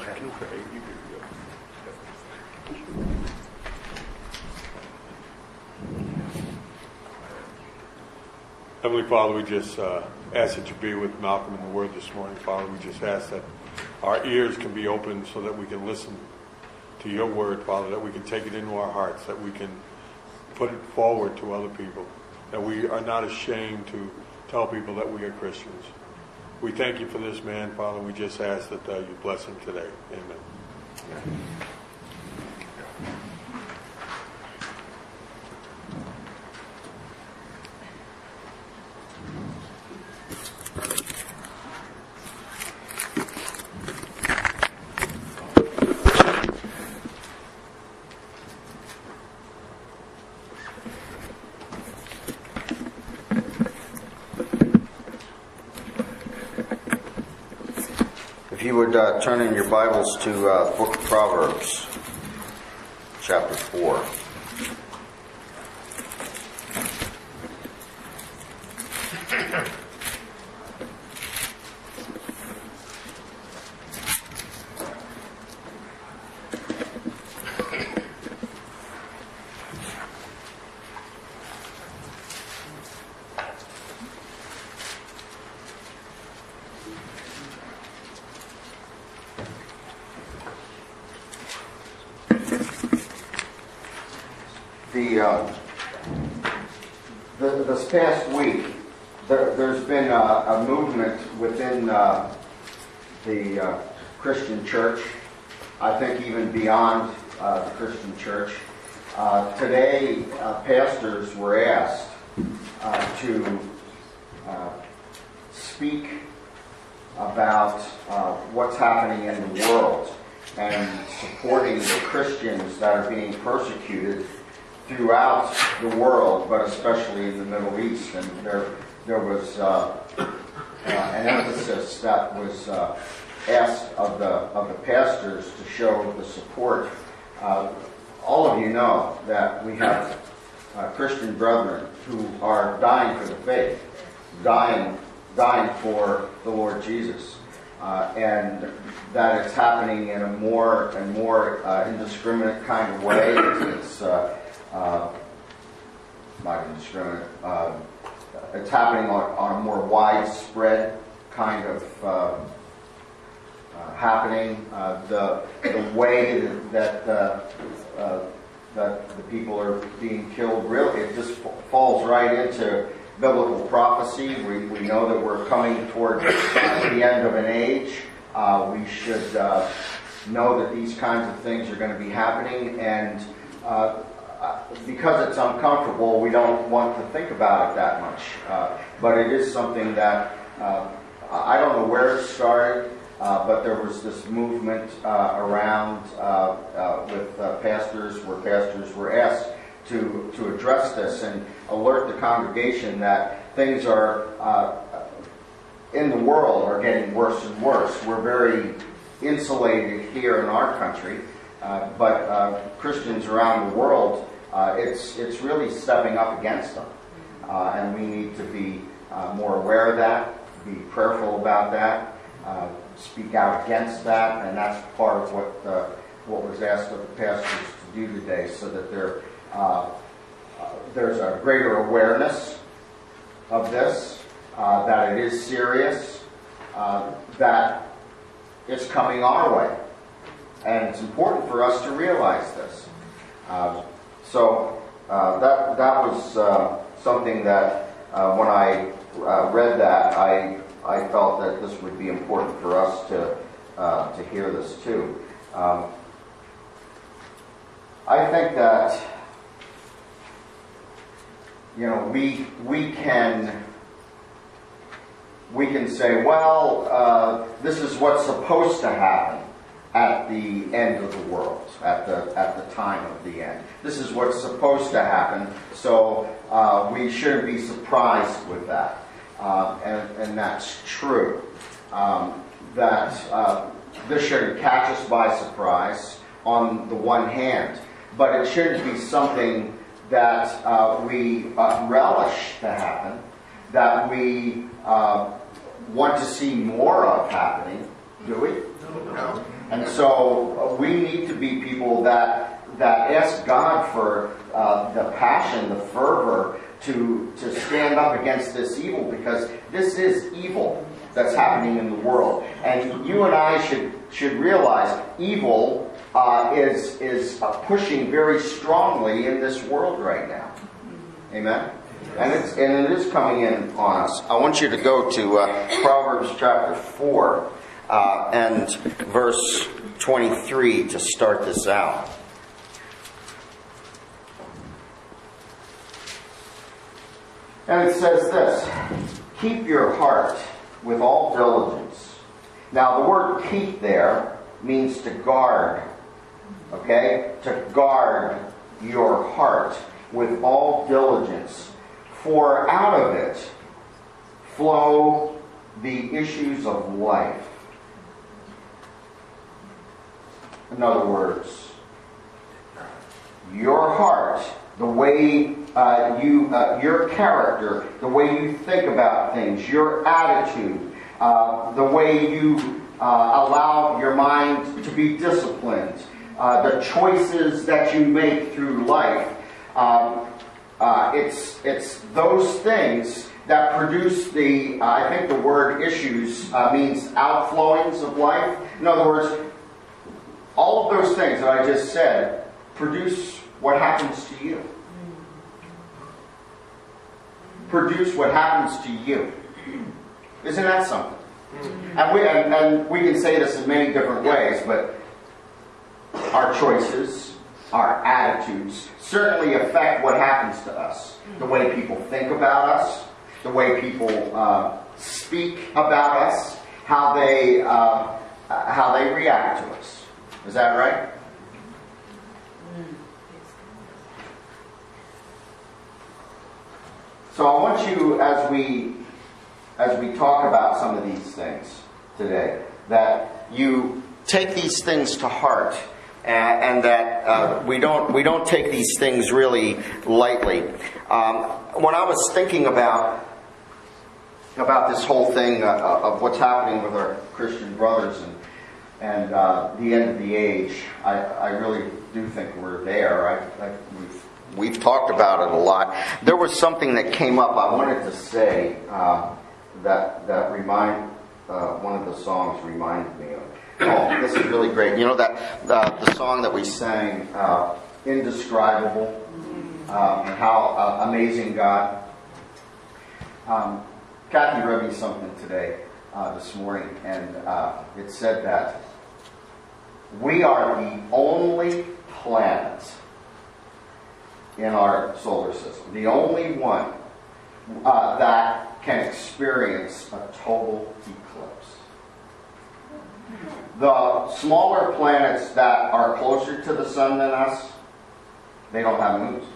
Heavenly Father, we just ask that you be with Malcolm in the Word this morning. Father, we just ask that our ears can be open so that we can listen to your Word, Father, that we can take it into our hearts, that we can put it forward to other people, that we are not ashamed to tell people that we are Christians. We thank you for this man, Father. We just ask that you bless him today. Amen. If you would turn in your Bibles to the book of Proverbs, chapter 4. This past week, there's been a movement within the Christian church, I think even beyond the Christian church. Today, pastors were asked to speak about what's happening in the world and supporting the Christians that are being persecuted throughout the world, but especially in the Middle East. And there was an emphasis that was asked of the pastors to show the support. All of you know that we have Christian brethren who are dying for the faith, dying for the Lord Jesus, and that it's happening in a more and more indiscriminate kind of way. It's not indiscriminate. It's happening on a more widespread kind of happening. The way that the people are being killed, really, it just falls right into biblical prophecy. We know that we're coming toward the end of an age. We should know that these kinds of things are going to be happening, and because it's uncomfortable, we don't want to think about it that much. But it is something that I don't know where it started, but there was this movement around with pastors, where pastors were asked to address this and alert the congregation that things are in the world are getting worse and worse. We're very insulated here in our country, but Christians around the world, it's really stepping up against them, and we need to be more aware of that, be prayerful about that, speak out against that, and that's part of what was asked of the pastors to do today, so that there's a greater awareness of this, that it is serious, that it's coming our way. And it's important for us to realize this. So that was something that when I read that, I felt that this would be important for us to hear this too. I think that, you know, we can say, well, this is what's supposed to happen at the end of the world, at the time of the end. This is what's supposed to happen, so we shouldn't be surprised with that. And that's true. That this shouldn't catch us by surprise on the one hand, but it shouldn't be something that we relish to happen, that we want to see more of happening, do we? No. And so we need to be people that ask God for the passion, the fervor to stand up against this evil, because this is evil that's happening in the world. And you and I should realize evil is pushing very strongly in this world right now. Amen? And it is coming in on us. I want you to go to Proverbs chapter 4 and verse 23 to start this out. And it says this: keep your heart with all diligence. Now the word keep there means to guard. Okay? To guard your heart with all diligence. For out of it flow the issues of life. In other words, your heart, the way your character, the way you think about things, your attitude, the way you allow your mind to be disciplined, the choices that you make through life. It's those things that produce the, I think the word issues means outflowings of life. In other words, all of those things that I just said produce what happens to you. Produce what happens to you. Isn't that something? And we can say this in many different ways, but our choices, our attitudes certainly affect what happens to us. The way people think about us, the way people speak about us, how they react to us. Is that right? So I want you, as we talk about some of these things today, that you take these things to heart, and that we don't take these things really lightly. When I was thinking about this whole thing of what's happening with our Christian brothers and the end of the age, I really do think we're there. We've talked about it a lot. There was something that came up I wanted to say that one of the songs reminded me of. Oh, this is really great. You know that the song that we sang, Indescribable, and how amazing God. Kathy read me something today, this morning, and it said that we are the only planet in our solar system, the only one that can experience a total eclipse. The smaller planets that are closer to the sun than us, they don't have moons.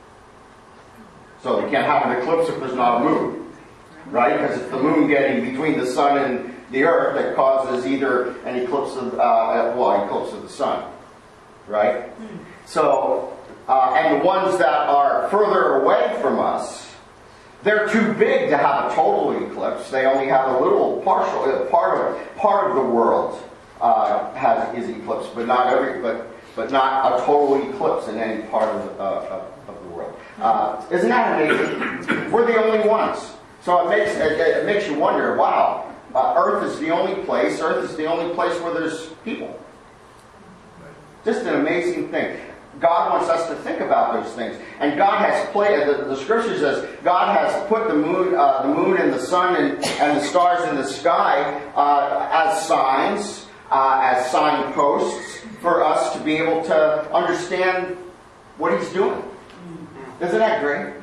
So they can't have an eclipse if there's not a moon, right? Because it's the moon getting between the sun and the earth that causes either an eclipse of the sun, right? So, and the ones that are further away from us, they're too big to have a total eclipse. They only have a little partial part of the world is eclipsed, but not not a total eclipse in any part of the world. Isn't that amazing? We're the only ones. So it makes you wonder. Wow, Earth is the only place. Earth is the only place where there's people. Just an amazing thing. God wants us to think about those things, and God has the Scripture says God has put the moon and the sun and the stars in the sky as signs, as signposts for us to be able to understand what He's doing. Isn't that great?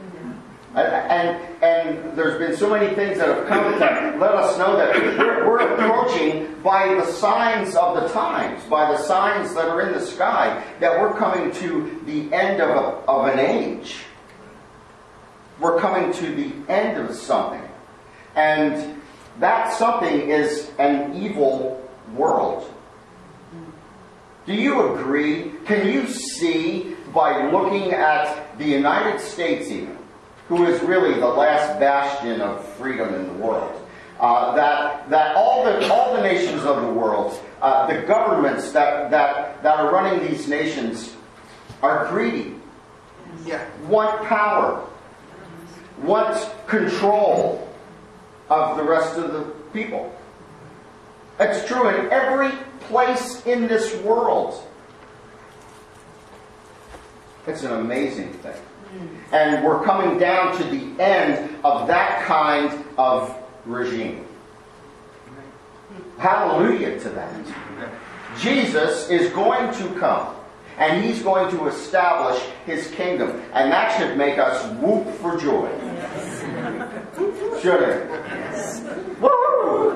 And there's been so many things that have come to let us know that we're approaching by the signs of the times, by the signs that are in the sky, that we're coming to the end of an age. We're coming to the end of something. And that something is an evil world. Do you agree? Can you see, by looking at the United States even, who is really the last bastion of freedom in the world, that all the nations of the world, the governments that are running these nations, are greedy, want power, want control of the rest of the people. It's true in every place in this world. It's an amazing thing. And we're coming down to the end of that kind of regime. Hallelujah to that. Jesus is going to come, and He's going to establish His kingdom. And that should make us whoop for joy. Should it? Woo!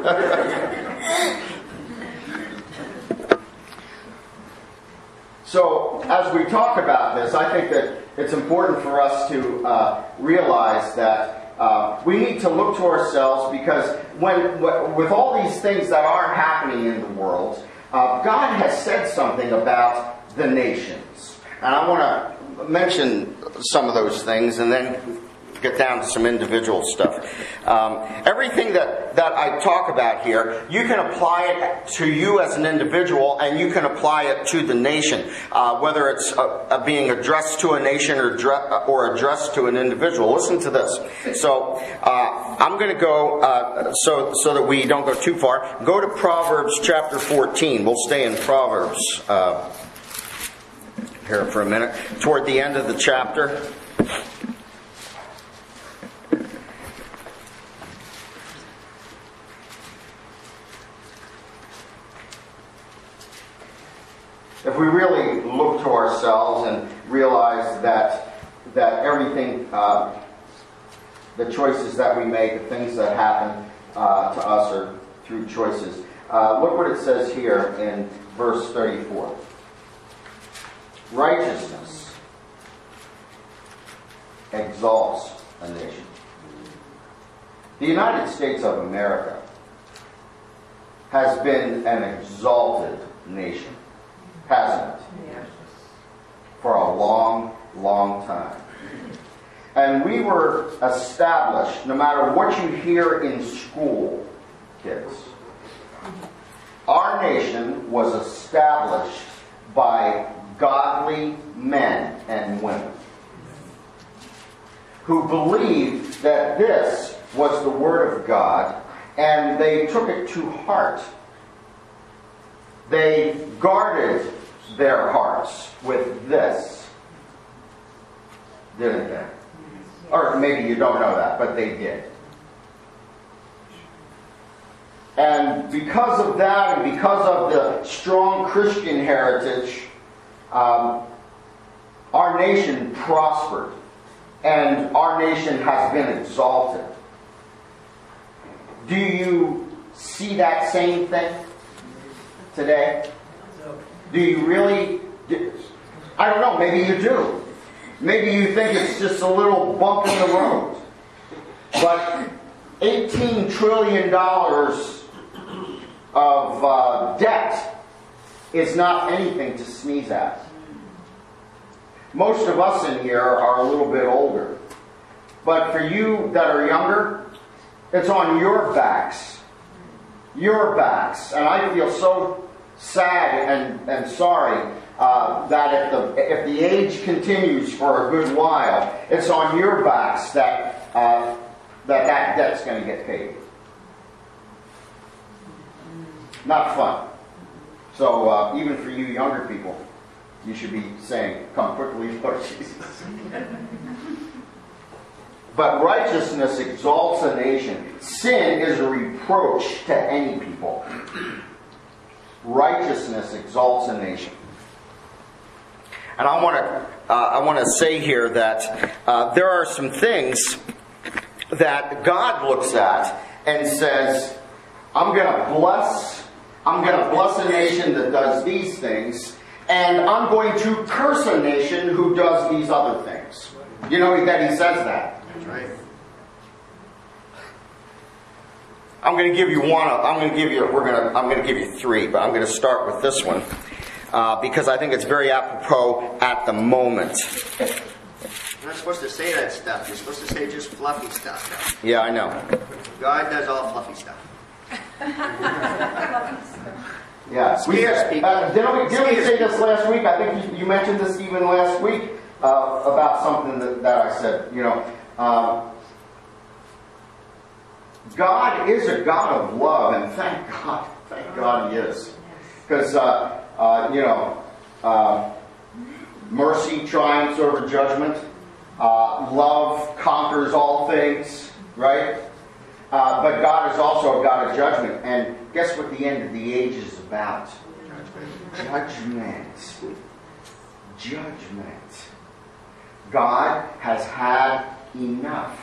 So, as we talk about this, I think that it's important for us to realize that we need to look to ourselves, because with all these things that are happening in the world, God has said something about the nations. And I want to mention some of those things and then get down to some individual stuff. Everything that I talk about here, you can apply it to you as an individual, and you can apply it to the nation, whether it's being addressed to a nation or addressed to an individual. Listen to this. So I'm going to go, so that we don't go too far, go to Proverbs chapter 14. We'll stay in Proverbs here for a minute, toward the end of the chapter. If we really look to ourselves and realize that everything, the choices that we make, the things that happen to us are through choices. Look what it says here in verse 34. Righteousness exalts a nation. The United States of America has been an exalted nation, hasn't it? Yes. For a long, long time. And we were established, no matter what you hear in school, kids, our nation was established by godly men and women who believed that this was the Word of God, and they took it to heart. They guarded their hearts with this, didn't they? Or maybe you don't know that, but they did. And because of that, and because of the strong Christian heritage, our nation prospered, and our nation has been exalted. Do you see that same thing today? Do you really? I don't know, maybe you do. Maybe you think it's just a little bump in the road. But $18 trillion of debt is not anything to sneeze at. Most of us in here are a little bit older. But for you that are younger, it's on your backs. Your backs. And I feel so sad and sorry that if the age continues for a good while, it's on your backs that debt's going to get paid. Not fun. So even for you younger people, you should be saying, "Come quickly, Lord Jesus." But righteousness exalts a nation. Sin is a reproach to any people. Righteousness exalts a nation. And I want to say here that there are some things that God looks at and says, I'm going to bless a nation that does these things, and I'm going to curse a nation who does these other things. You know that He says that. That's right. I'm going to give you one. I'm going to give you three, but I'm going to start with this one because I think it's very apropos at the moment. You're not supposed to say that stuff. You're supposed to say just fluffy stuff. Yeah, I know. God does all fluffy stuff. Yeah. Scares people. Didn't we say this last week? I think you mentioned this even last week about something that I said. God is a God of love, and thank God He is. Because, mercy triumphs over judgment. Love conquers all things, right? But God is also a God of judgment. And guess what the end of the age is about? Judgment. Judgment. God has had enough.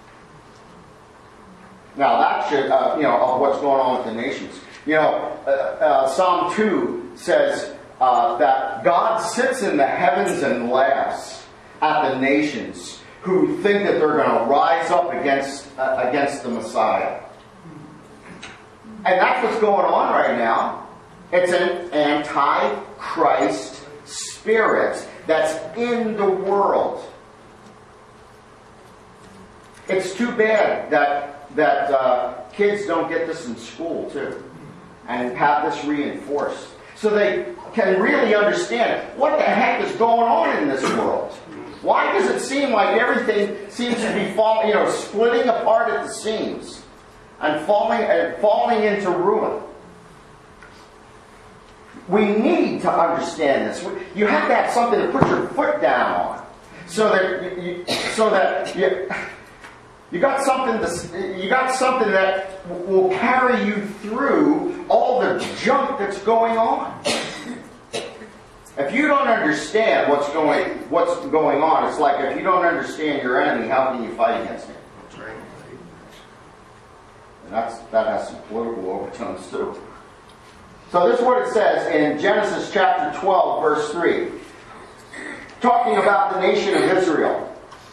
Now that should, of what's going on with the nations. Psalm 2 says that God sits in the heavens and laughs at the nations who think that they're going to rise up against the Messiah. And that's what's going on right now. It's an anti-Christ spirit that's in the world. It's too bad that kids don't get this in school too, and have this reinforced, so they can really understand what the heck is going on in this world. Why does it seem like everything seems to be splitting apart at the seams and falling into ruin? We need to understand this. You have to have something to put your foot down on, so that you got something that will carry you through all the junk that's going on. If you don't understand what's going on, it's like if you don't understand your enemy, how can you fight against him? That's right. And that has some political overtones too. So this is what it says in Genesis chapter 12, verse 3. Talking about the nation of Israel.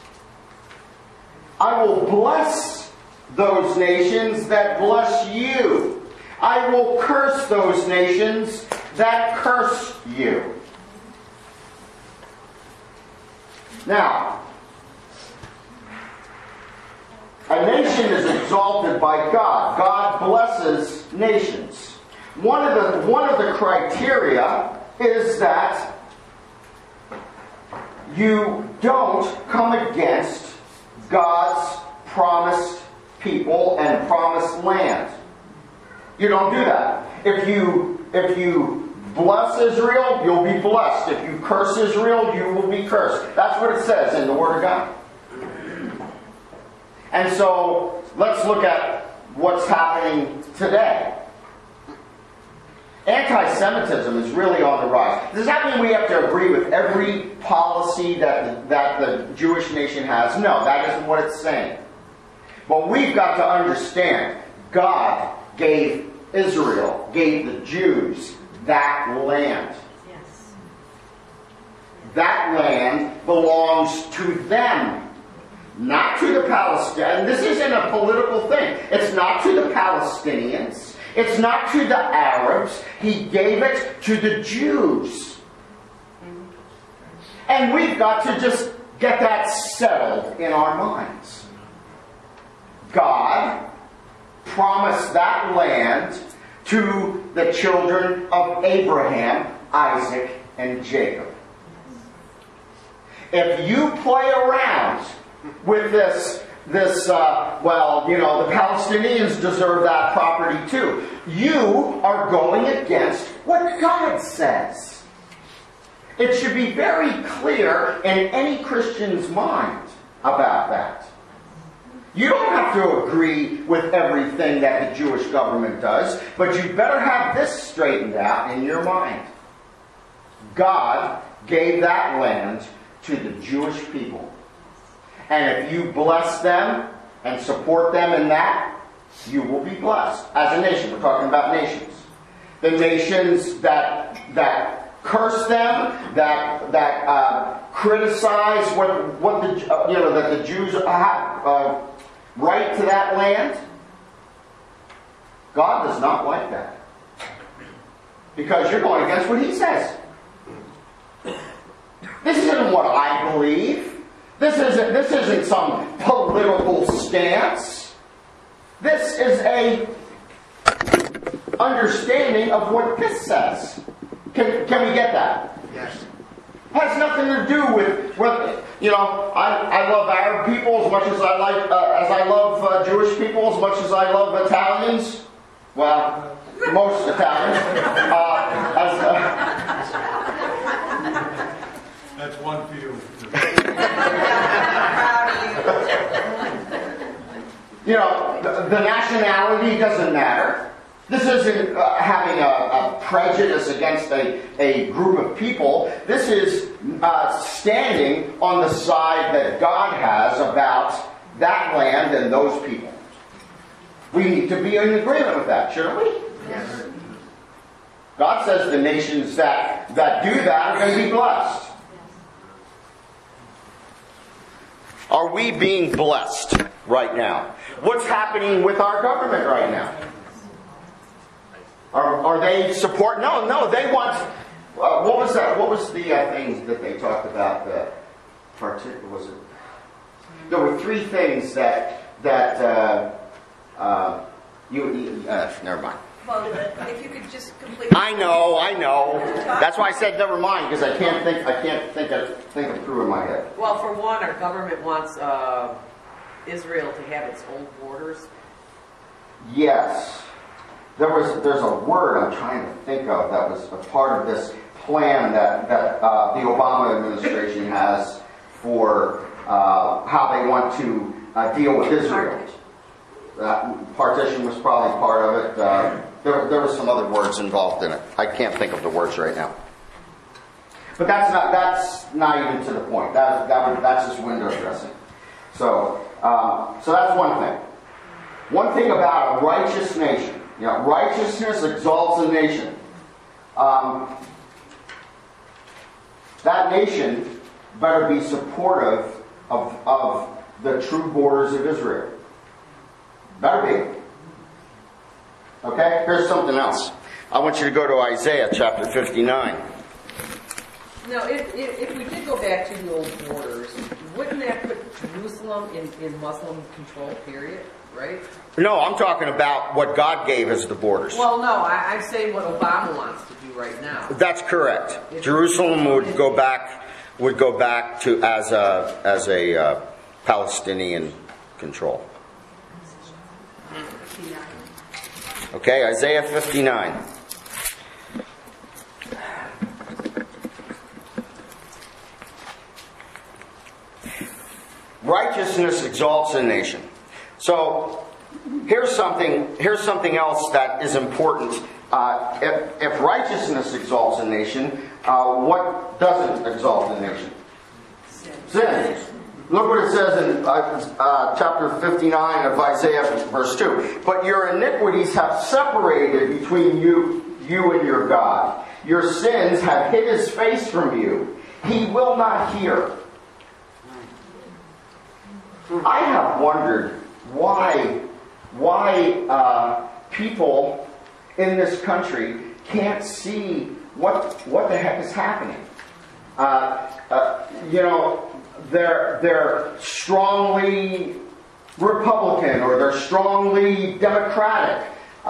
I will bless those nations that bless you. I will curse those nations that curse you. Now, a nation is exalted by God. God blesses nations. One of the criteria is that you don't come against God's promised people and promised land. You don't do that. If you bless Israel, you'll be blessed. If you curse Israel, you will be cursed. That's what it says in the Word of God. And so, let's look at what's happening today. Anti-Semitism is really on the rise. Does that mean we have to agree with every policy that the Jewish nation has? No, that isn't what it's saying. But we've got to understand, God gave Israel, gave the Jews that land. Yes. That land belongs to them, not to the Palestinians. This isn't a political thing. It's not to the Palestinians. It's not to the Arabs. He gave it to the Jews. And we've got to just get that settled in our minds. God promised that land to the children of Abraham, Isaac, and Jacob. If you play around with the Palestinians deserve that property too, you are going against what God says. It should be very clear in any Christian's mind about that. You don't have to agree with everything that the Jewish government does, but you better have this straightened out in your mind. God gave that land to the Jewish people. And if you bless them and support them in that, you will be blessed. As a nation, we're talking about nations. The nations that curse them, that criticize that the Jews have right to that land, God does not like that. Because you're going against what He says. This isn't what I believe. This isn't some political stance. This is a understanding of what this says. Can we get that? Yes. Has nothing to do with I love Arab people as much as I love Jewish people, as much as I love Italians. Well, most Italians. That's one for you. The nationality doesn't matter. This isn't having a prejudice against a group of people. This is standing on the side that God has about that land and those people. We need to be in agreement with that, shouldn't we? Yes. God says the nations that do that are going to be blessed. Are we being blessed right now? What's happening with our government right now? Are they support? No, they want... what was that? What was the things that they talked about? Was it? There were three things that never mind. Well, if you could just complete... I know. That's why I said never mind, because I can't think it through in my head. Well, for one, our government wants Israel to have its own borders. Yes. There's a word I'm trying to think of that was a part of this plan that the Obama administration has for how they want to deal with Israel. Partition was probably part of it. There were some other words involved in it. I can't think of the words right now. But that's not even to the point. That's just window dressing. So that's one thing. One thing about a righteous nation. Righteousness exalts a nation. That nation better be supportive of the true borders of Israel. Better be. Okay? Here's something else. I want you to go to Isaiah chapter 59. Now, if we did go back to the old borders, wouldn't that put Jerusalem in Muslim control, period? Right? No, I'm talking about what God gave as the borders. Well, no, I'm saying what Obama wants to do right now. That's correct. Jerusalem would go back to as a Palestinian control. Okay, Isaiah 59. Righteousness exalts a nation. So here's something else that is important. If righteousness exalts a nation, what doesn't exalt a nation? Sin. Look what it says in chapter 59 of Isaiah, verse 2. But your iniquities have separated between you and your God. Your sins have hid his face from you. He will not hear. I have wondered why people in this country can't see what the heck is happening. They're strongly Republican or they're strongly Democratic.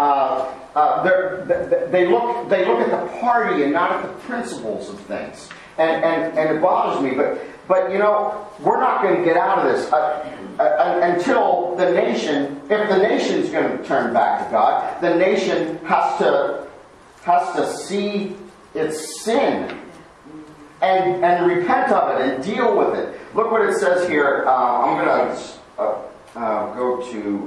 They look at the party and not at the principles of things, and it bothers me. But we're not going to get out of this until the nation. If the nation's going to turn back to God, the nation has to see its sin and repent of it and deal with it. Look what it says here. I'm going to go to.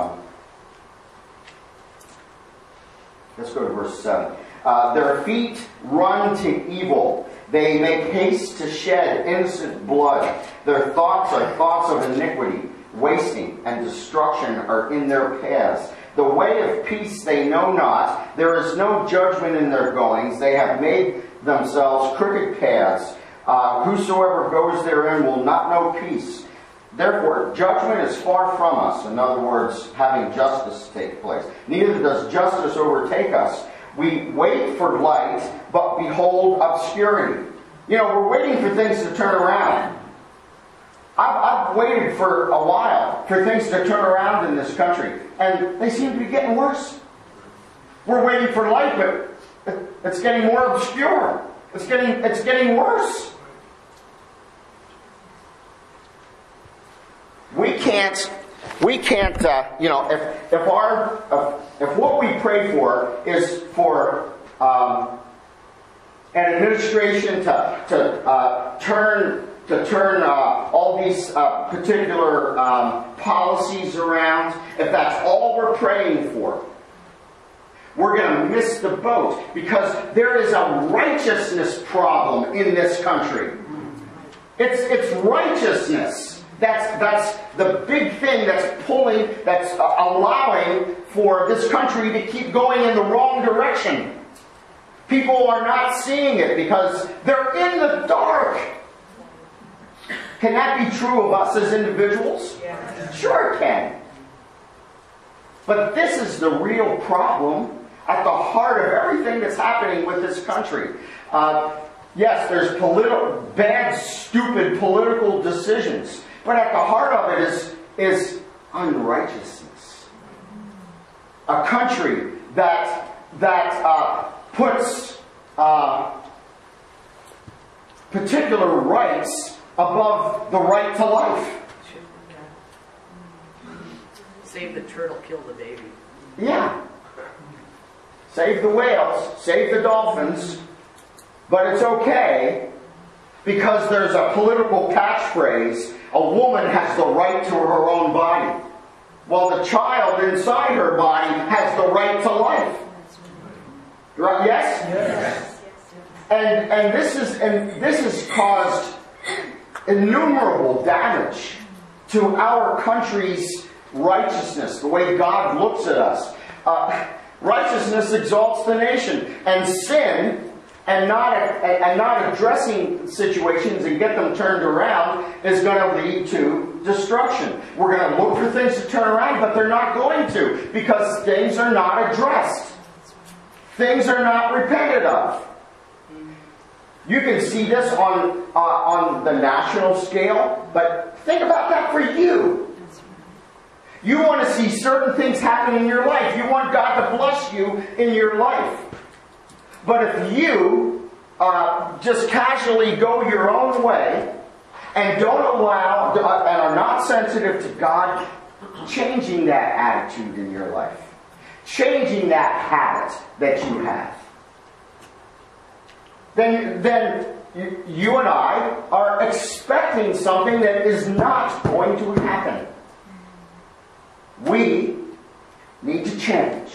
Let's go to verse 7. Their feet run to evil. They make haste to shed innocent blood. Their thoughts are thoughts of iniquity. Wasting and destruction are in their paths. The way of peace they know not. There is no judgment in their goings. They have made themselves crooked paths. Whosoever goes therein will not know peace. Therefore, judgment is far from us. In other words, having justice take place. Neither does justice overtake us. We wait for light, but behold obscurity. We're waiting for things to turn around. I waited for a while for things to turn around in this country, and they seem to be getting worse. We're waiting for light, but it's getting more obscure. It's getting worse. We can't. If what we pray for is for an administration to turn all these particular policies around, if that's all we're praying for, we're going to miss the boat, because there is a righteousness problem in this country. It's righteousness. That's the big thing that's allowing for this country to keep going in the wrong direction. People are not seeing it because they're in the dark. Can that be true of us as individuals? Yeah. Sure it can. But this is the real problem at the heart of everything that's happening with this country. Yes, there's bad, stupid political decisions. But at the heart of it is unrighteousness. A country that puts particular rights above the right to life. Save the turtle, kill the baby. Yeah. Save the whales, save the dolphins, but it's okay because there's a political catchphrase: a woman has the right to her own body, while the child inside her body has the right to life. Right? Yes? Yes. And this has caused innumerable damage to our country's righteousness, the way God looks at us. Righteousness exalts the nation, and sin and not addressing situations and get them turned around is going to lead to destruction. We're going to look for things to turn around, but they're not going to, because things are not addressed. Things are not repented of. You can see this on the national scale, but think about that for you. You want to see certain things happen in your life. You want God to bless you in your life. But if you just casually go your own way and don't allow, and are not sensitive to God changing that attitude in your life, changing that habit that you have, then you and I are expecting something that is not going to happen. We need to change.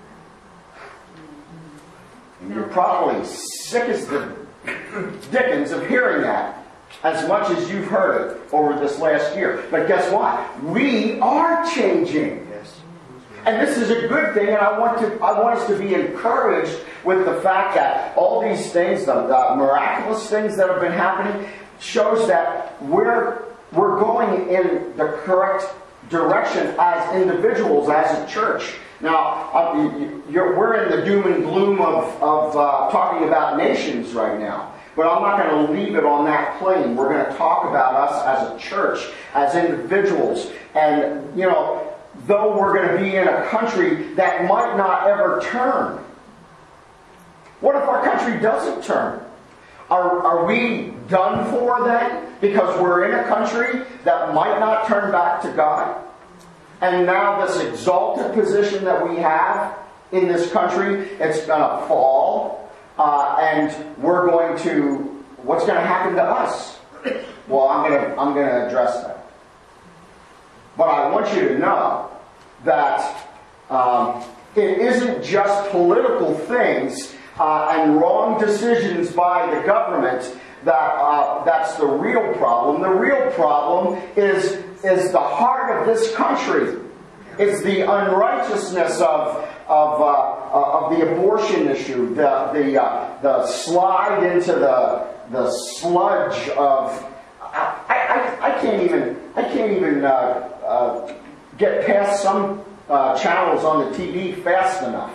And you're probably sick as the dickens of hearing that, as much as you've heard it over this last year. But guess what? We are changing. And this is a good thing, and I want us to be encouraged with the fact that all these things, the miraculous things that have been happening, shows that we're going in the correct direction as individuals, as a church. Now, we're in the doom and gloom of talking about nations right now. But I'm not going to leave it on that plane. We're going to talk about us as a church, as individuals. And, though we're going to be in a country that might not ever turn. What if our country doesn't turn? Are we done for then? Because we're in a country that might not turn back to God? And now this exalted position that we have in this country, it's going to fall. And we're going to, what's going to happen to us? Well, I'm going to address that. But I want you to know that it isn't just political things and wrong decisions by the government that's the real problem. The real problem is the heart of this country. It's the unrighteousness of the abortion issue, the slide into the sludge of. I can't even get past some channels on the TV fast enough.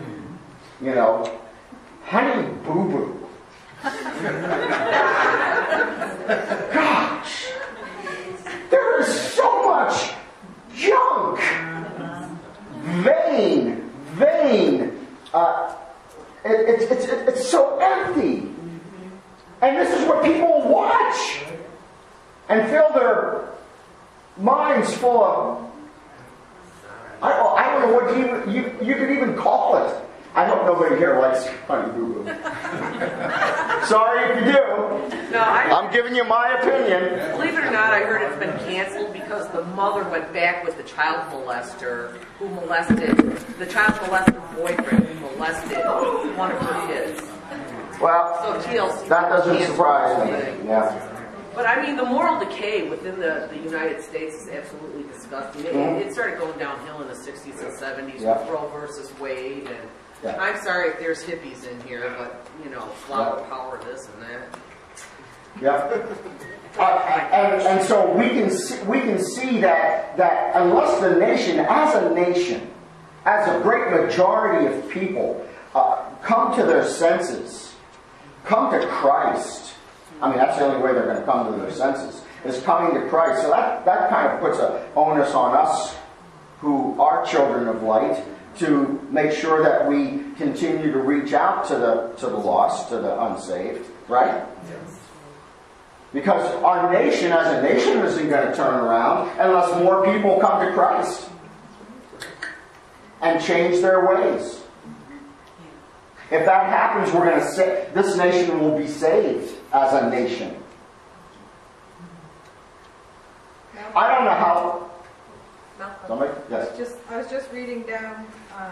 Honey Boo Boo. Gosh, there it's so empty. And this is what people watch and fill their minds full of. I don't know what you could even call it. I hope nobody here likes Honey Boo Boo. Sorry if you do. No, I'm giving you my opinion. believe it or not, I heard it's been canceled because the mother went back with the child molester who molested, the child molester boyfriend who molested one of her kids. Well, So TLC. that doesn't canceled surprise the me. thing. Yeah. But I mean, the moral decay within the United States is absolutely disgusting. It started going downhill in the 60s and 70s with Roe versus Wade. And I'm sorry if there's hippies in here, but, flower power, this and that. Yeah. And so we can see that unless the nation, as a great majority of people, come to their senses, come to Christ. I mean, that's the only way they're going to come to their senses, is coming to Christ. So that kind of puts an onus on us who are children of light to make sure that we continue to reach out to the lost, to the unsaved, right? Yes. Because our nation as a nation isn't going to turn around unless more people come to Christ and change their ways. If that happens, we're going to say this nation will be saved as a nation. I don't know how. Somebody? Yes. I was just reading down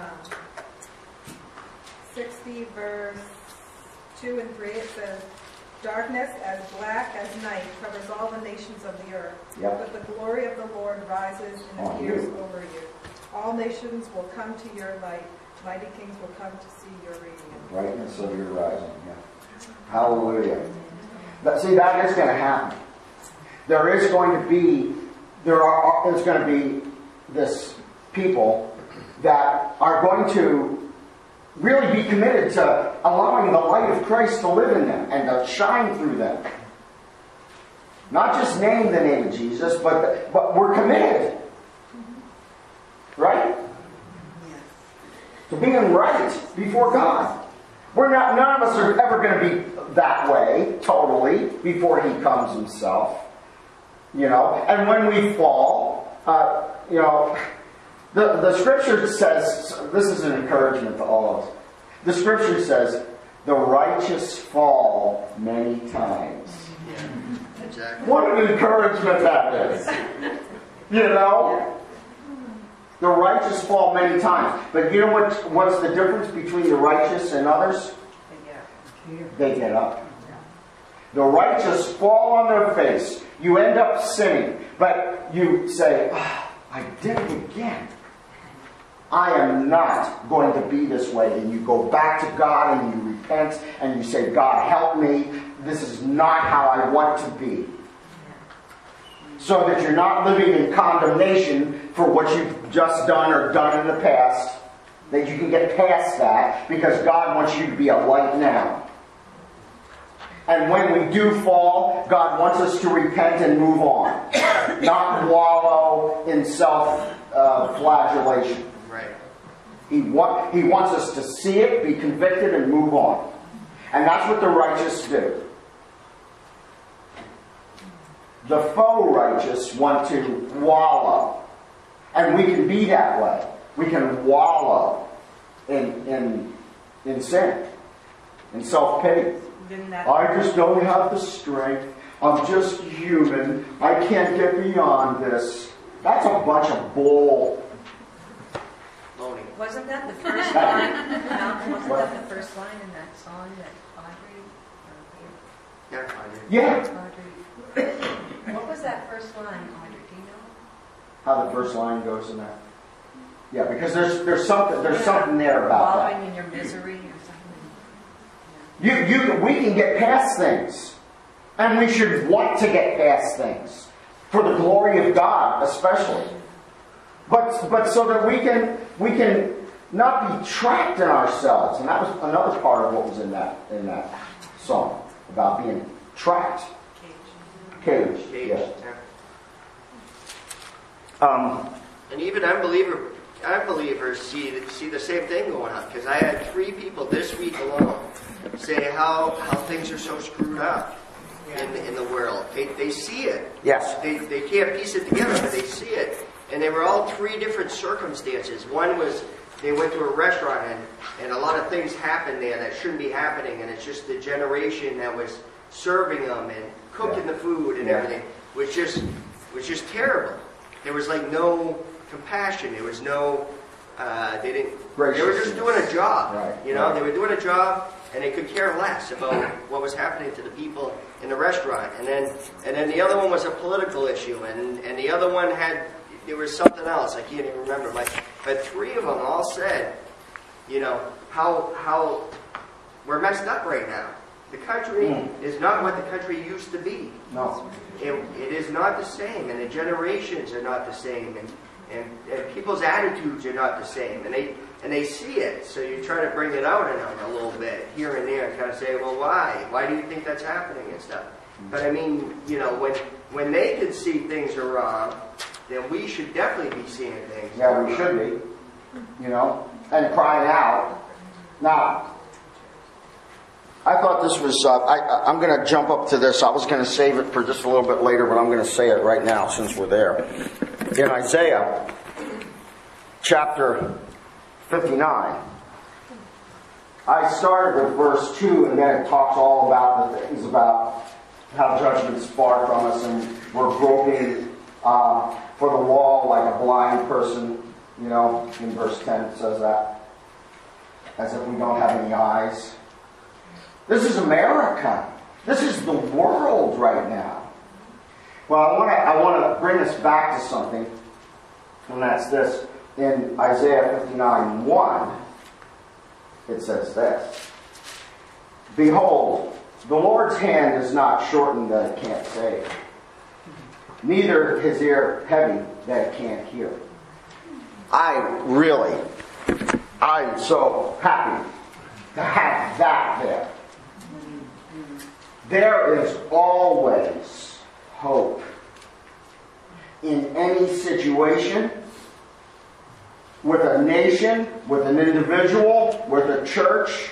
60 verse 2 and 3. It says, "Darkness as black as night covers all the nations of the earth, but the glory of the Lord rises and appears over you. All nations will come to your light. Mighty kings will come to see your radiance." Brightness of your rising. Yeah. Hallelujah. See, that is going to happen. There's going to be this people that are going to really be committed to allowing the light of Christ to live in them and to shine through them. Not just name the name of Jesus, but we're committed. Right? To being right before God. None of us are ever going to be that way, totally, before He comes Himself. And when we fall, the Scripture says, this is an encouragement to all of us. The Scripture says, the righteous fall many times. Yeah, exactly. What an encouragement that is. The righteous fall many times. But you know what's the difference between the righteous and others? They get up. The righteous fall on their face. You end up sinning. But you say, I did it again. I am not going to be this way. And you go back to God and you repent and you say, God, help me. This is not how I want to be. So that you're not living in condemnation for what you've just done or done in the past. That you can get past that because God wants you to be a light now. And when we do fall, God wants us to repent and move on. Not wallow in self-flagellation. Right. He wants us to see it, be convicted, and move on. And that's what the righteous do. The faux righteous want to wallow. And we can be that way. We can wallow in sin, in self-pity. I just don't have the strength. I'm just human. I can't get beyond this. That's a bunch of bull. Wasn't that the first line? Malcolm, wasn't that the first line in that song that Audrey? Yeah. Audrey. What was that first line, Audrey? Do you know? How the first line goes in that? Yeah, because there's something there about that. Wallowing in your misery or something. We can get past things. And we should want to get past things. For the glory of God, especially. But so that we can not be trapped in ourselves. And that was another part of what was in that song. About being trapped. Caged. Yes. And even unbeliever unbelievers see the same thing going on. Because I had 3 people this week alone say how things are so screwed up in the world. They see it. Yes. They can't piece it together, but they see it. And they were all 3 different circumstances. One was they went to a restaurant and a lot of things happened there that shouldn't be happening, and it's just the generation that was serving them and cooking the food and everything was just terrible. There was like no compassion. There was no they were just doing a job. Right. You know, they were doing a job and they could care less about what was happening to the people in the restaurant. And then the other one was a political issue, and the other one there was something else. I can't even remember. But 3 of them all said, you know, how we're messed up right now. The country is not what the country used to be. No. It is not the same, and the generations are not the same, and people's attitudes are not the same, and they see it. So you try to bring it out in them a little bit here and there, and kind of say, well, why? Why do you think that's happening and stuff? But I mean, you know, when they can see things are wrong, then we should definitely be seeing things. Yeah, we should be. You know, and crying out. Now, I thought this was, I'm going to jump up to this. I was going to save it for just a little bit later, but I'm going to say it right now since we're there. In Isaiah chapter 59, I started with verse 2, and then it talks all about the things about how judgment's far from us, and we're groping for the wall like a blind person. You know, in verse 10 it says that. As if we don't have any eyes. This is America. This is the world right now. Well, I want to bring us back to something, and that's this. In Isaiah 59:1, it says this: Behold, the Lord's hand is not shortened that it can't save, neither his ear heavy that it can't hear. I'm so happy to have that there. There is always hope in any situation, with a nation, with an individual, with a church.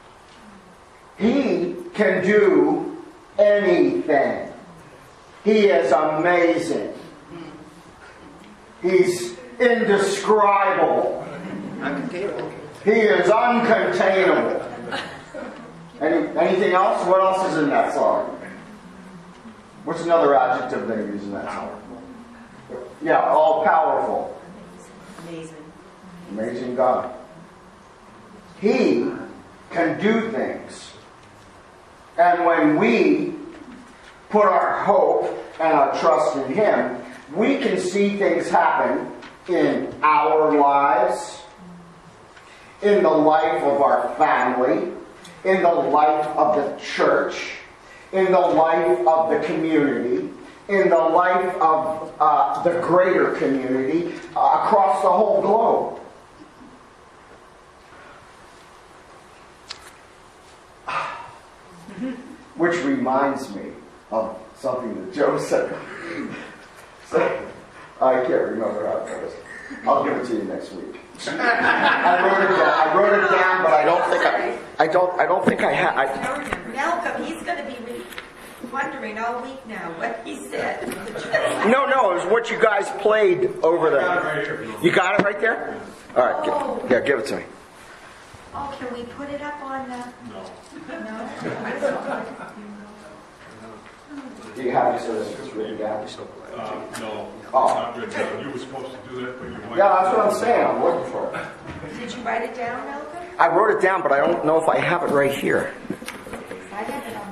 He can do anything. He is amazing. He's indescribable. Uncontainable. He is uncontainable. Anything else? What else is in that song? What's another adjective they use in that song? Yeah, all powerful. Amazing God. He can do things. And when we put our hope and our trust in Him, we can see things happen in our lives, in the life of our family, in the life of the church, in the life of the community, in the life of the greater community, across the whole globe. Which reminds me of something that Joe said. I can't remember how it goes. I'll give it to you next week. I wrote it down, but I don't think I have. Malcolm, he's going to be wondering all week now what he said. No, it was what you guys played over there. You got it right there? All right, yeah, give it to me. Oh, can we put it up on the... No. Do you have it so that it's written down? No, Oh. not written down. You were supposed to do that, but you might. Yeah, that's what I'm saying. I'm looking for it. Did you write it down, Malcolm? I wrote it down, but I don't know if I have it right here. I have it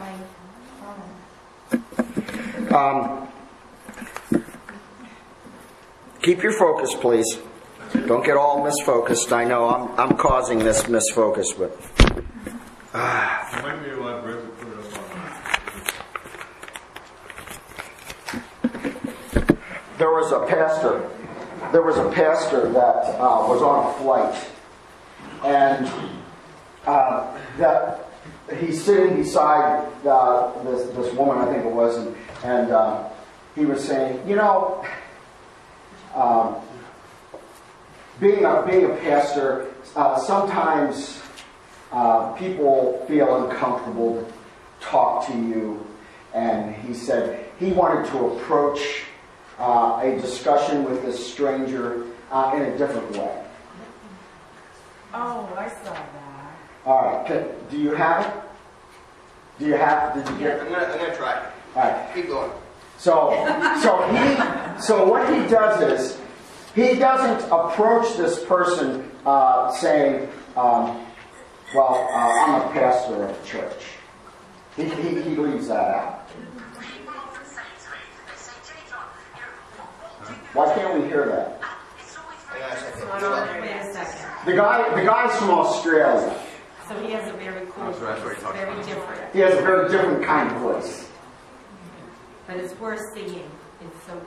on my phone. Keep your focus, please. Don't get all misfocused. I know I'm causing this misfocus, but... You might be allowed to put it up on. There was a pastor that was on a flight, and that he's sitting beside this woman, I think it was, and he was saying, being a pastor, sometimes people feel uncomfortable to talk to you. And he said he wanted to approach a discussion with this stranger in a different way. Oh, I saw that. All right. Do you have it? Did you get it? I'm gonna try. All right. Keep going. So what he does is, he doesn't approach this person saying, I'm a pastor of a church. He leaves that out. Why can't we hear that? Hang on a second. Wait a second. The guy's from Australia. So he has a very cool voice, very different. He has a very different kind of voice. But it's worth seeing. It's so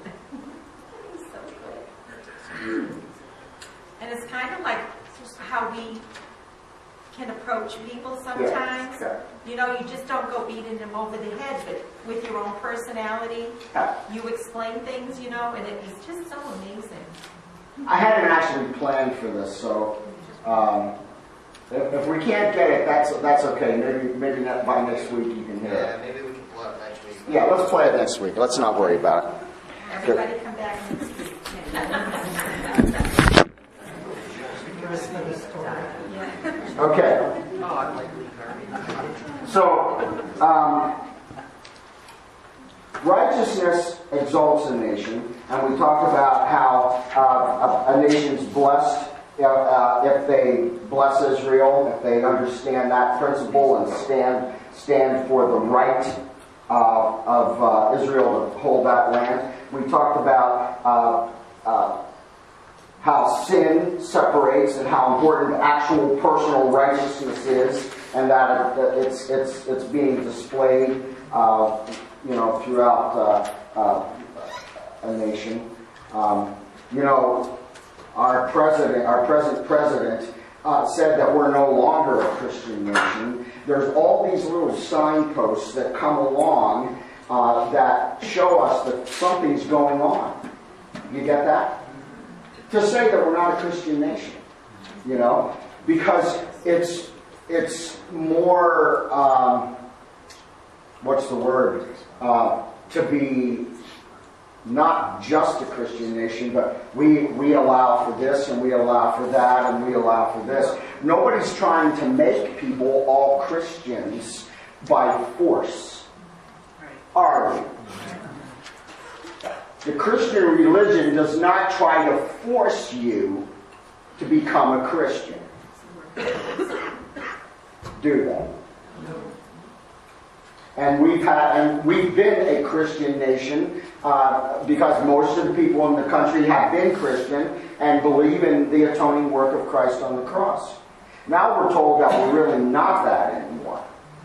good. And it's kind of like how we can approach people sometimes. Yeah. You know, you just don't go beating them over the head, but with your own personality, you explain things, you know, and it's just so amazing. I hadn't actually planned for this, so if we can't get it, that's okay. Maybe not by next week you can hear it. Yeah, maybe we can pull it up next week. Yeah, let's play it next week. Let's not worry about it. Everybody come back next week. Okay. Oh, I like Lee Harvey. So, righteousness exalts a nation, and we talked about how a nation's blessed if they bless Israel, if they understand that principle and stand for the right of Israel to hold that land. We talked about how sin separates and how important actual personal righteousness is, and that it's being displayed, throughout a nation. Our present president said that we're no longer a Christian nation. There's all these little signposts that come along that show us that something's going on. You get that? To say that we're not a Christian nation, because it's more, what's the word? To be not just a Christian nation, but we allow for this and we allow for that and we allow for this. Nobody's trying to make people all Christians by force, are we? The Christian religion does not try to force you to become a Christian. Do they? And we've been a Christian nation because most of the people in the country have been Christian and believe in the atoning work of Christ on the cross. Now we're told that we're really not that anymore,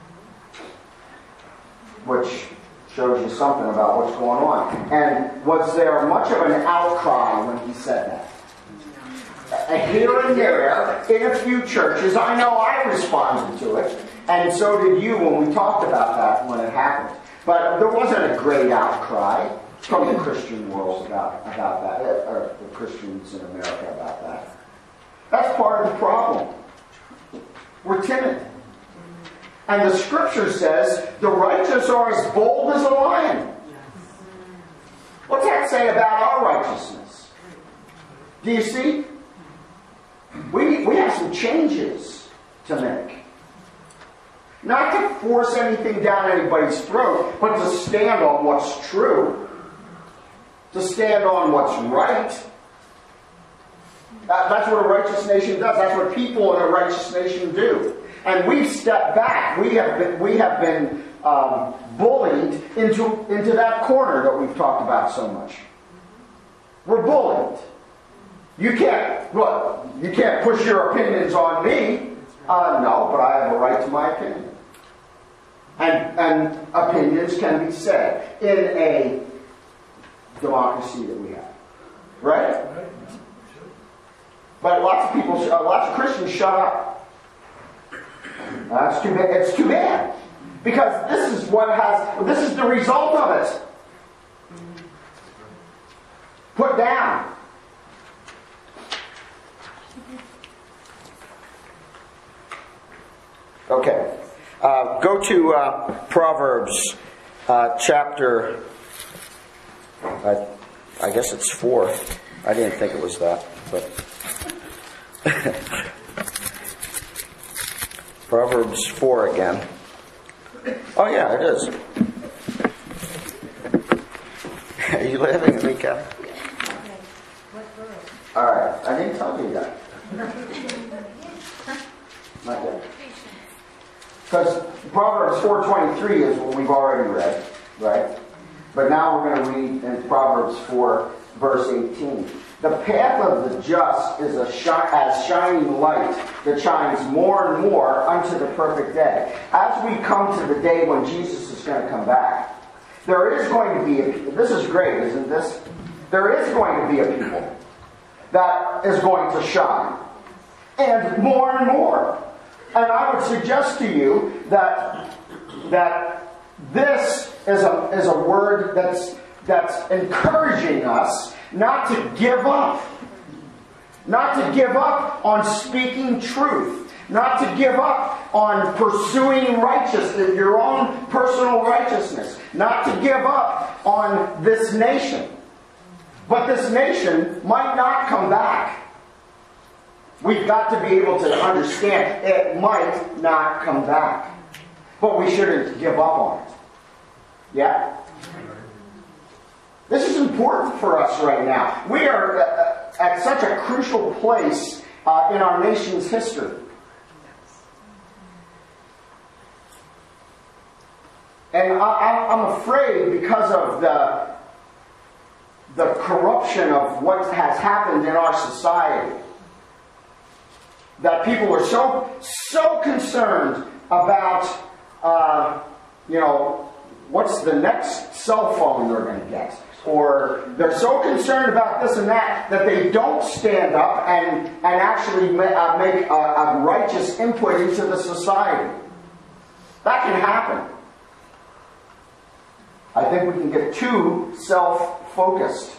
which shows you something about what's going on. And was there much of an outcry when he said that? Here and there, in a few churches, I know I responded to it, and so did you when we talked about that when it happened. But there wasn't a great outcry from the Christian world about that, or the Christians in America about that. That's part of the problem. We're timid. And the scripture says, the righteous are as bold as a lion. What's that say about our righteousness? Do you see? We have some changes to make. Not to force anything down anybody's throat, but to stand on what's true. To stand on what's right. That's what a righteous nation does. That's what people in a righteous nation do. And we've stepped back. We have been bullied into that corner that we've talked about so much. We're bullied. You can't push your opinions on me. No, but I have a right to my opinion. And opinions can be said in a democracy that we have. Right? But lots of Christians shut up. That's too bad. It's too bad. Because this is the result of it. Okay. Go to Proverbs chapter, I guess it's 4. I didn't think it was that, but Proverbs 4 again. Oh yeah, it is. Are you laughing at me, Kevin? Alright, I didn't tell you that. Not yet. Because Proverbs 4:23 is what we've already read, right? But now we're going to read in Proverbs 4, verse 18. The path of the just is as shining light that shines more and more unto the perfect day. As we come to the day when Jesus is going to come back, there is going to be this is great, isn't this? There is going to be a people that is going to shine. And more. And I would suggest to you that this is a word that's encouraging us not to give up. Not to give up on speaking truth. Not to give up on pursuing righteousness, your own personal righteousness. Not to give up on this nation. But this nation might not come back. We've got to be able to understand it might not come back. But we shouldn't give up on it. Yeah? This is important for us right now. We are at such a crucial place in our nation's history. And I'm afraid because of the corruption of what has happened in our society, that people are so concerned about, what's the next cell phone they're going to get. Or they're so concerned about this and that they don't stand up and actually make a righteous input into the society. That can happen. I think we can get too self-focused.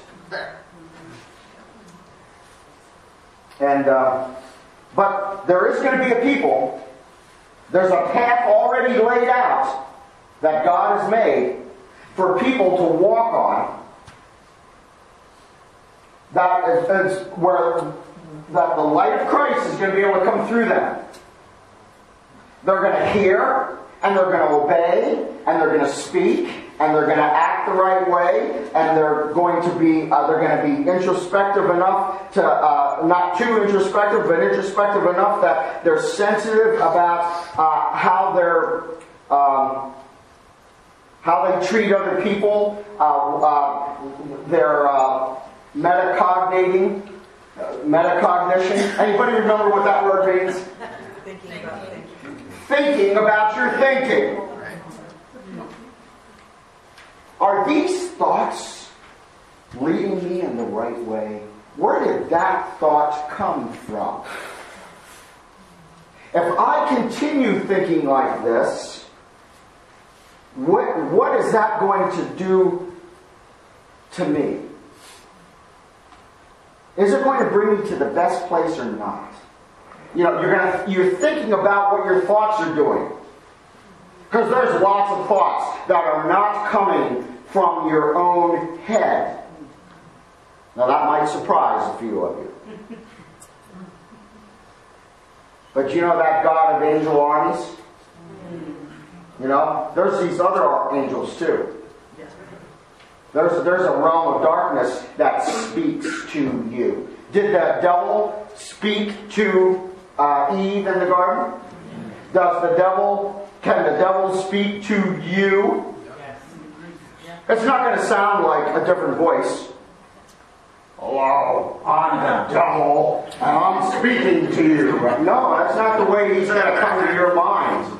And but there is going to be a people. There's a path already laid out that God has made for people to walk on. That is where that the light of Christ is going to be able to come through them. They're going to hear, and they're going to obey, and they're going to speak, and they're going to act the right way, and they're going to be introspective enough to not too introspective, but introspective enough that they're sensitive about how they treat other people. They're metacognition. Anybody remember what that word means? Thinking about your thinking. Are these thoughts leading me in the right way? Where did that thought come from? If I continue thinking like this, what is that going to do to me? Is it going to bring me to the best place or not? You're thinking about what your thoughts are doing. Because there's lots of thoughts that are not coming from your own head. Now that might surprise a few of you. But you know that God of angel armies? There's these other angels too. There's a realm of darkness that speaks to you. Did the devil speak to Eve in the garden? Can the devil speak to you? It's not going to sound like a different voice. Hello, I'm the devil, and I'm speaking to you. No, that's not the way he's going to come to your mind.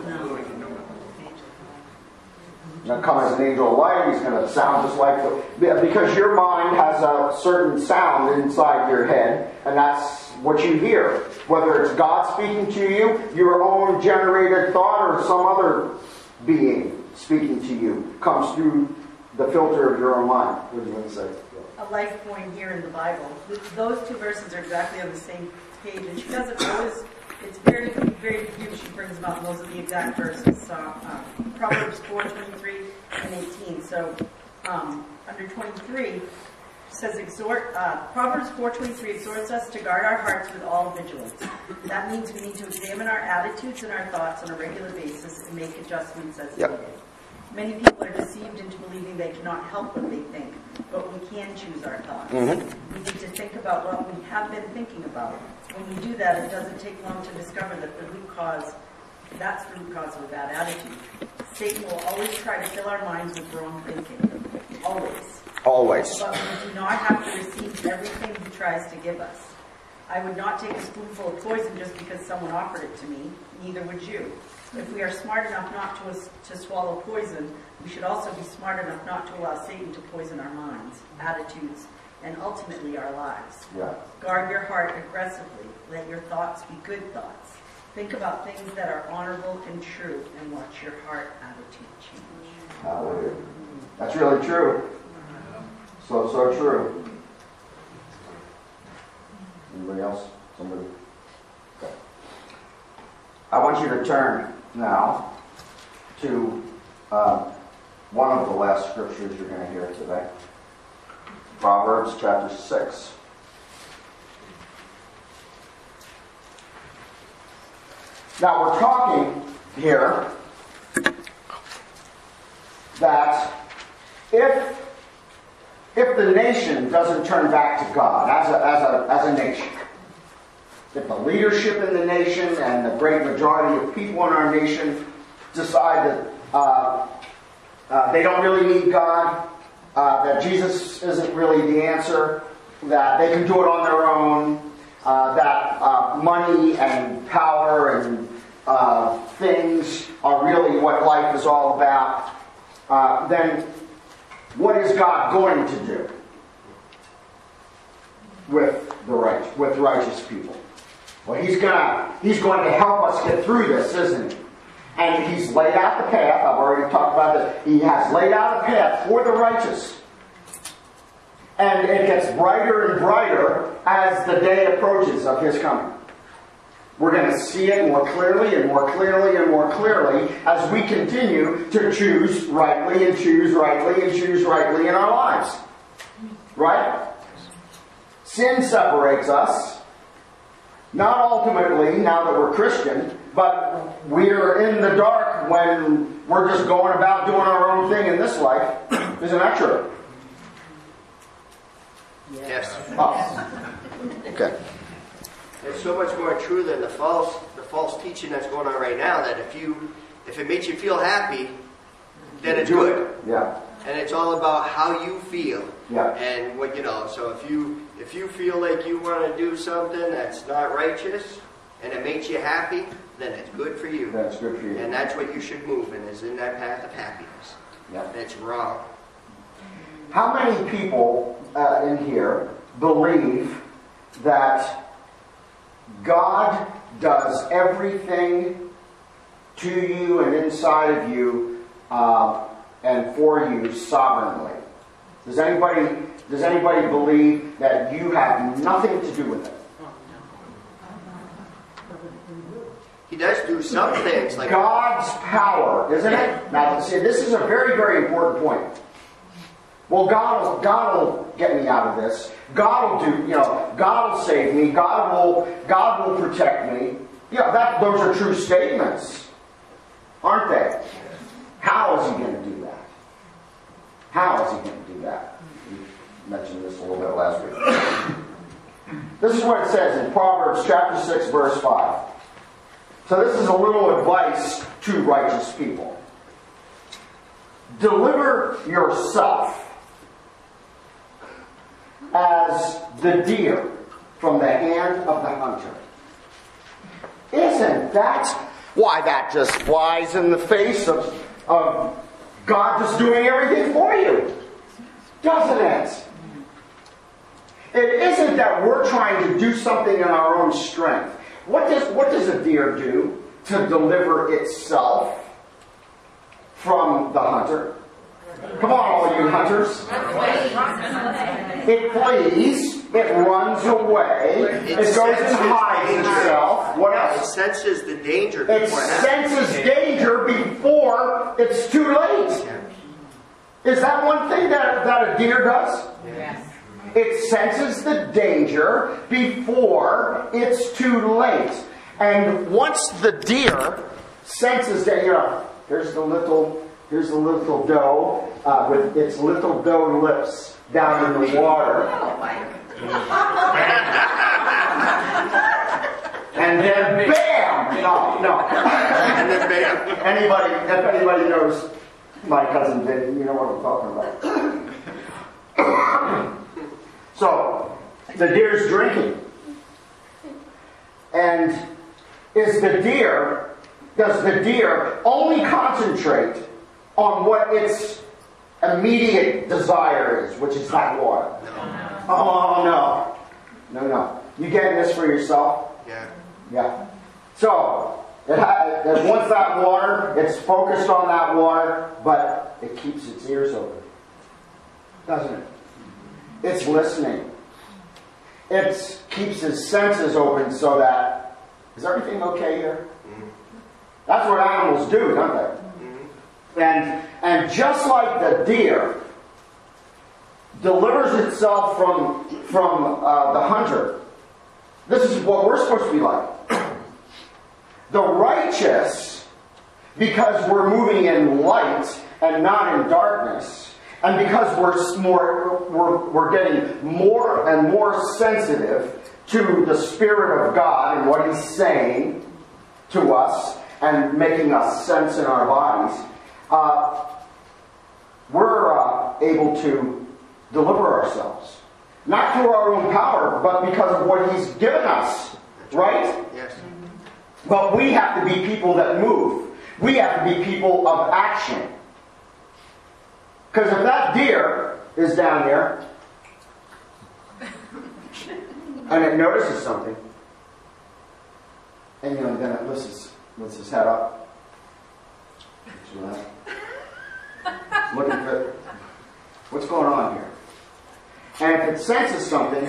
He's going to come as an angel of light. He's going to sound just like because your mind has a certain sound inside your head, and that's what you hear. Whether it's God speaking to you, your own generated thought, or some other being speaking to you, comes through the filter of your own mind. What do you want to say? A life point here in the Bible. Those two verses are exactly on the same page, and she doesn't always It's very, very few she brings about, and those are the exact verses. So, Proverbs 4:23 and 18. So, under 23, says Proverbs 4:23 exhorts us to guard our hearts with all vigilance. That means we need to examine our attitudes and our thoughts on a regular basis and make adjustments as needed. Many people are deceived into believing they cannot help what they think, but we can choose our thoughts. We need to think about what we have been thinking about. When we do that, it doesn't take long to discover that that's the root cause of a bad attitude. Satan will always try to fill our minds with wrong thinking. Always. But we do not have to receive everything he tries to give us. I would not take a spoonful of poison just because someone offered it to me. Neither would you. If we are smart enough not to swallow poison, we should also be smart enough not to allow Satan to poison our minds, attitudes, and ultimately our lives. Yeah. Guard your heart aggressively. Let your thoughts be good thoughts. Think about things that are honorable and true, and watch your heart attitude change. Hallelujah. That's really true. So true. Anybody else? Somebody? Okay. I want you to turn now to one of the last scriptures you're going to hear today. Proverbs chapter 6. Now we're talking here that if the nation doesn't turn back to God as a nation, if the leadership in the nation and the great majority of people in our nation decide that they don't really need God, that Jesus isn't really the answer, that they can do it on their own, that money and power and things are really what life is all about, then what is God going to do with righteous people? Well, He's going to help us get through this, isn't He? And He's laid out the path. I've already talked about that. He has laid out a path for the righteous. And it gets brighter and brighter as the day approaches of His coming. We're going to see it more clearly and more clearly and more clearly as we continue to choose rightly and choose rightly and choose rightly in our lives. Right? Sin separates us. Not ultimately, now that we're Christian, but we're in the dark when we're just going about doing our own thing in this life. Isn't that true? Yes. Oh. Okay. It's so much more true than the false teaching that's going on right now, that if it makes you feel happy, then it's good. Yeah. And it's all about how you feel. Yeah. And what so if you feel like you want to do something that's not righteous and it makes you happy, then it's good for you. That's good for you. And that's what you should move in, is in that path of happiness. Yeah. That's wrong. How many people in here believe that God does everything to you and inside of you and for you sovereignly? Does anybody believe that you have nothing to do with it? He does do some things like God's power, isn't it? Now, see, this is a very, very important point. Well, God will get me out of this. God will do, God will save me. God will protect me. Yeah, those are true statements, aren't they? How is He going to do that? How is He going to do that? We mentioned this a little bit last week. This is what it says in Proverbs chapter 6, verse 5. So this is a little advice to righteous people. Deliver yourself as the deer from the hand of the hunter. Isn't that why that just flies in the face of God just doing everything for you? Doesn't it? It isn't that we're trying to do something in our own strength. What does a deer do to deliver itself from the hunter? Come on, all you hunters. It flees. It runs away. It goes and hides itself. What It else? senses the danger It before it happens. senses danger before it's too late. Is that one thing that a deer does? Yes. It senses the danger before it's too late. And once the deer senses that, here's the little doe with its little doe lips down in the water. And then bam! No. And then bam. If anybody knows my cousin Vinny, you know what I'm talking about. So, the deer's drinking. And does the deer only concentrate on what its immediate desire is, which is that water? No. Oh, no. You getting this for yourself? Yeah. So, it wants that water, it's focused on that water, but it keeps its ears open. Doesn't it? It's listening. It keeps its senses open so that, is everything okay here? That's what animals do, don't they? And just like the deer delivers itself from the hunter, this is what we're supposed to be like. The righteous, because we're moving in light and not in darkness, and because we're getting more and more sensitive to the Spirit of God and what He's saying to us and making us sense in our bodies, we're able to deliver ourselves. Not through our own power, but because of what He's given us. Right? Yes. But we have to be people that move. We have to be people of action. Because if that deer is down there and it notices something, and then it lifts its head up, looking for what's going on here. And if it senses something,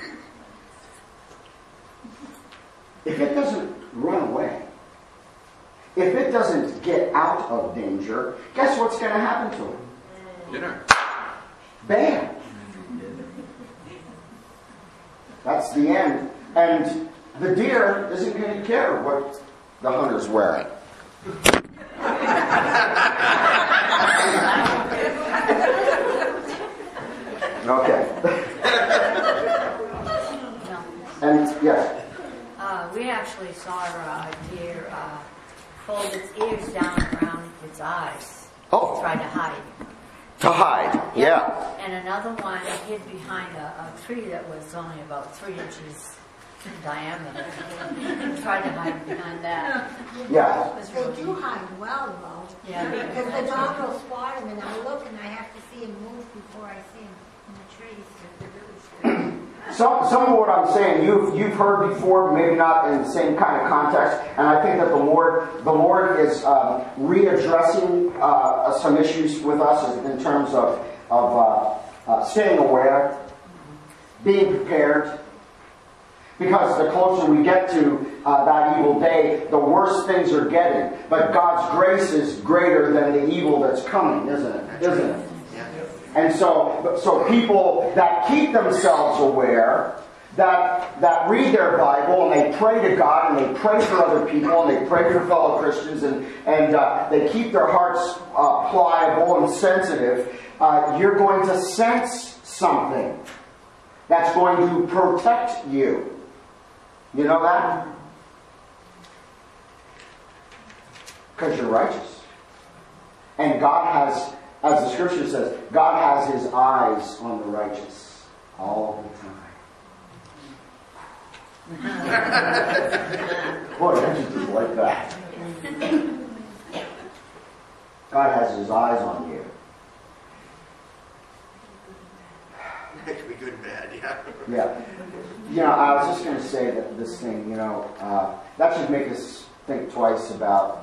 if it doesn't run away, if it doesn't get out of danger, guess what's going to happen to it? Dinner. Bam! That's the end. And the deer isn't going to care what the hunter's wearing. Okay. And yes. We actually saw a deer fold its ears down around its eyes Oh. to try to hide. To hide, yeah. And another one hid behind a tree that was only about 3 inches in diameter. Tried to hide behind that. Yeah. It was They really- do hide well, though. Yeah. Because the dog will spot him, and I look, and I have to see him move before I see him in the trees. Some of what I'm saying you've heard before, maybe not in the same kind of context, and I think that the Lord is readdressing some issues with us in terms of staying aware, being prepared. Because the closer we get to that evil day, the worse things are getting. But God's grace is greater than the evil that's coming, isn't it? Isn't it? And so people that keep themselves aware, that read their Bible, and they pray to God, and they pray for other people, and they pray for fellow Christians, and they keep their hearts pliable and sensitive, you're going to sense something that's going to protect you. You know that? Because you're righteous. And God has, as the scripture says, God has His eyes on the righteous all the time. Boy, I just like that. God has His eyes on you. That could be good and bad, Yeah. I was just going to say that this thing, that should make us think twice about.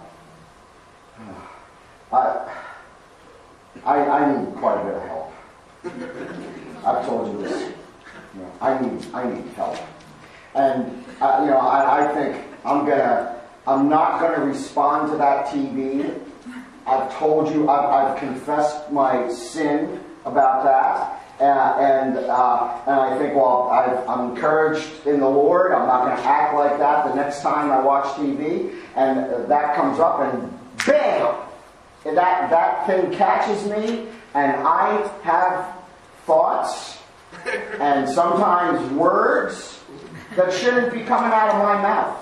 I need quite a bit of help. I've told you this. I need help, and I think I'm not gonna respond to that TV. I've told you, I've confessed my sin about that. And I think, well, I'm encouraged in the Lord. I'm not going to act like that the next time I watch TV. And that comes up and bam! That thing catches me, and I have thoughts and sometimes words that shouldn't be coming out of my mouth.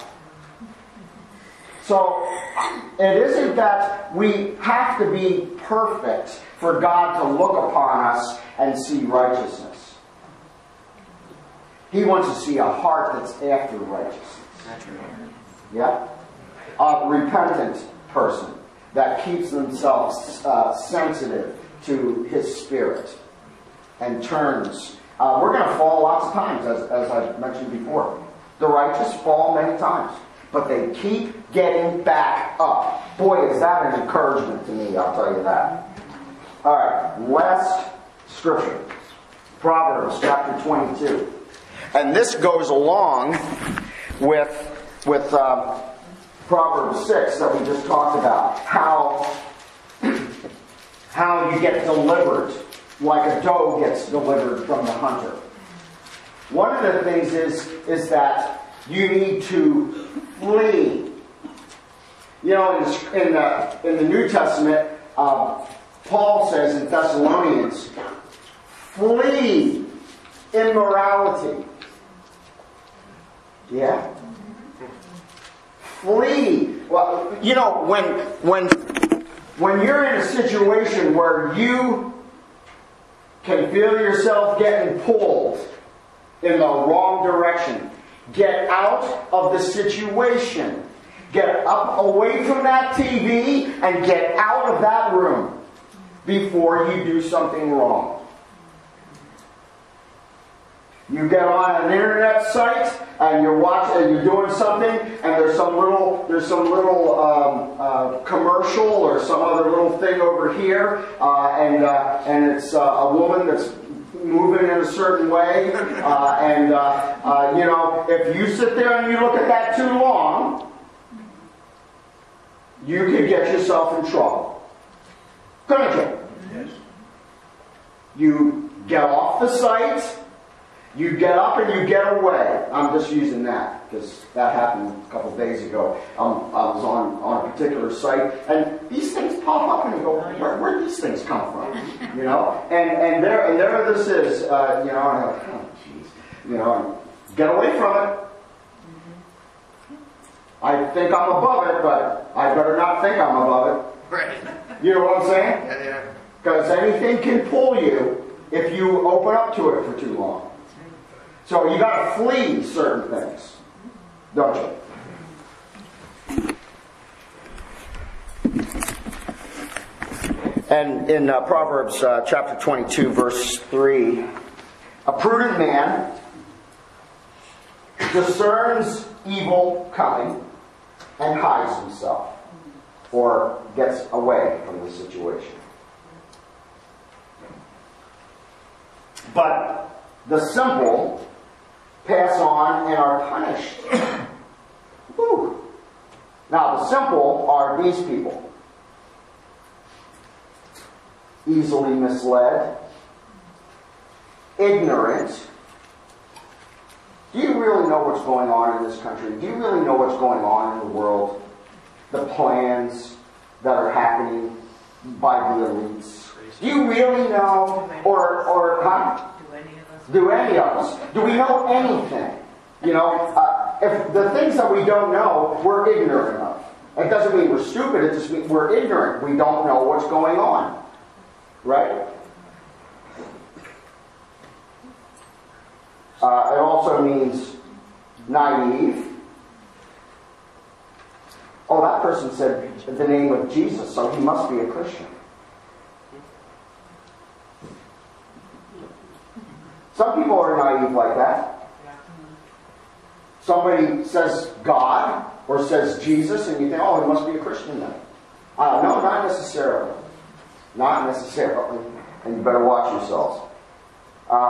So it isn't that we have to be perfect for God to look upon us and see righteousness. He wants to see a heart that's after righteousness. Yeah? A repentant person that keeps themselves sensitive to His Spirit and turns. We're going to fall lots of times, as I mentioned before. The righteous fall many times, but they keep getting back up. Boy, is that an encouragement to me, I'll tell you that. All right, last scripture. Proverbs chapter 22. And this goes along with Proverbs 6 that we just talked about. How you get delivered, like a doe gets delivered from the hunter. One of the things is that you need to flee. You know, in the New Testament, Paul says in Thessalonians, flee immorality. Yeah? Flee. Well, you know, when you're in a situation where you can feel yourself getting pulled in the wrong direction, get out of the situation. Get up away from that TV and get out of that room before you do something wrong. You get on an internet site and you're watching, you're doing something, and there's some little commercial or some other little thing over here, and it's a woman that's moving in a certain way, and you know, if you sit there and you look at that too long, you could get yourself in trouble. Couldn't you? Yes. You get off the site, you get up and you get away. I'm just using that because that happened a couple of days ago. I was on a particular site, and these things pop up, and you go, where did these things come from? You know, and there this is, you know, and I'm like, oh, jeez, you know, get away from it. I think I'm above it, but I better not think I'm above it. Right. You know what I'm saying? Yeah. Because anything can pull you if you open up to it for too long. So you got to flee certain things, don't you? And in Proverbs chapter 22, verse 3, a prudent man discerns evil coming and hides himself, or gets away from the situation. But the simple pass on and are punished. Whew. Now, the simple are these people. Easily misled, ignorant. Do you really know what's going on in this country? Do you really know what's going on in the world? The plans that are happening by the elites? Do you really know? Or huh? Do any of us? Do we know anything? You know, if the things that we don't know, we're ignorant of. It doesn't mean we're stupid, it just means we're ignorant. We don't know what's going on. Right? It also means naive. Oh, that person said the name of Jesus, so he must be a Christian. Some people are naive like that. Somebody says God or says Jesus, and you think, oh, he must be a Christian then. No, not necessarily. Not necessarily. And you better watch yourselves.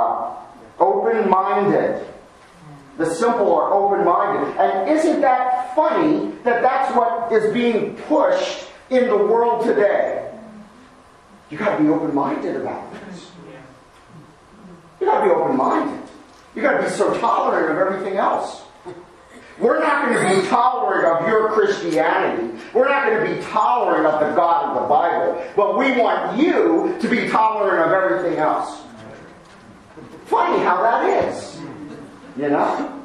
Open-minded. The simple are open-minded. And isn't that funny that that's what is being pushed in the world today? You got to be open-minded about this. You got to be open-minded. You got to be so tolerant of everything else. We're not going to be tolerant of your Christianity. We're not going to be tolerant of the God of the Bible. But we want you to be tolerant of everything else. Funny how that is. You know?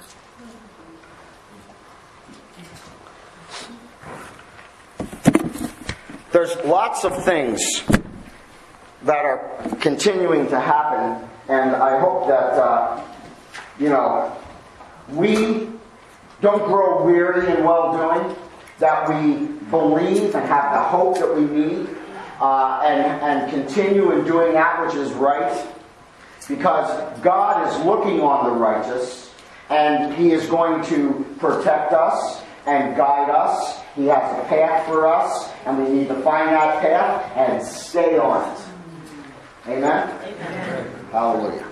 There's lots of things that are continuing to happen. And I hope that, we don't grow weary in well-doing, that we believe and have the hope that we need, and continue in doing that which is right, because God is looking on the righteous, and He is going to protect us and guide us. He has a path for us, and we need to find that path and stay on it. Amen? Amen. Hallelujah.